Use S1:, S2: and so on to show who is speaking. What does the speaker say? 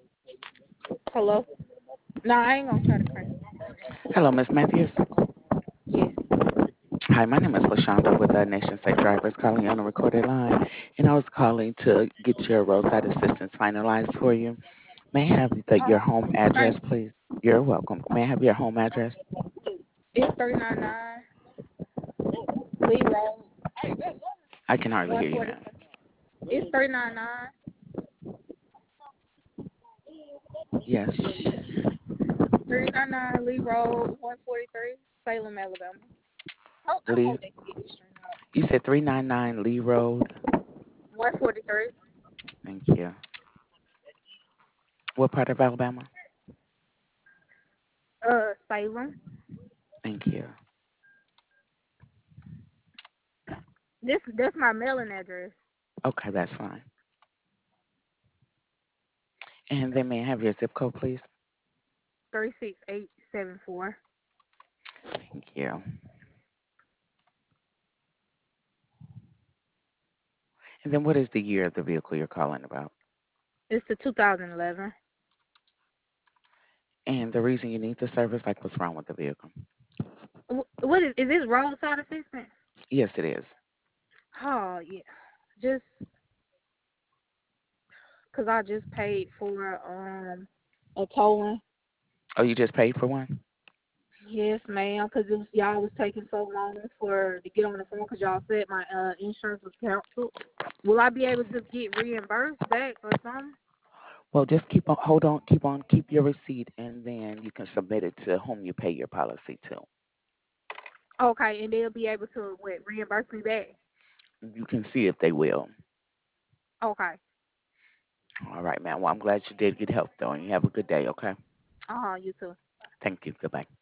S1: Hello? No, I ain't gonna try to crank.
S2: Hello, Miss Matthews.
S1: Yes.
S2: Hi, my name is Lashonda with Nation State Drivers calling you on a recorded line, and I was calling to get your roadside assistance finalized for you. May I have your home
S1: Thank
S2: address,
S1: you.
S2: please? You're welcome. May I have your home address?
S1: It's 399 Lee Road,
S2: I can hardly hear you,
S1: 140.
S2: ma'am.
S1: It's 399
S2: Yes.
S1: 399 Lee Road, 143, Salem, Alabama. I
S2: Lee,
S1: hope they can get this straight out.
S2: you said 399 Lee Road.
S1: 143,
S2: Thank you. What part of Alabama?
S1: Salem.
S2: Thank you.
S1: That's my mailing address.
S2: Okay, that's fine. And then may I have your zip code, please?
S1: 36874.
S2: Thank you. And then what is the year of the vehicle you're calling about?
S1: It's the 2011.
S2: And the reason you need the service, like what's wrong with the vehicle?
S1: What is this roadside assistance?
S2: Yes, it is.
S1: Oh yeah, just cause I just paid for a towing.
S2: Oh, you just paid for one?
S1: Yes, ma'am. Cause y'all was taking so long for to get on the phone. Cause y'all said my insurance was canceled. Will I be able to get reimbursed back or something?
S2: Well, just hold on, keep your receipt, and then you can submit it to whom you pay your policy to.
S1: Okay, and they'll be able to reimburse me back.
S2: You can see if they will.
S1: Okay.
S2: All right, man. Well, I'm glad you did get help, though, and you have a good day, okay?
S1: You too.
S2: Thank you. Goodbye.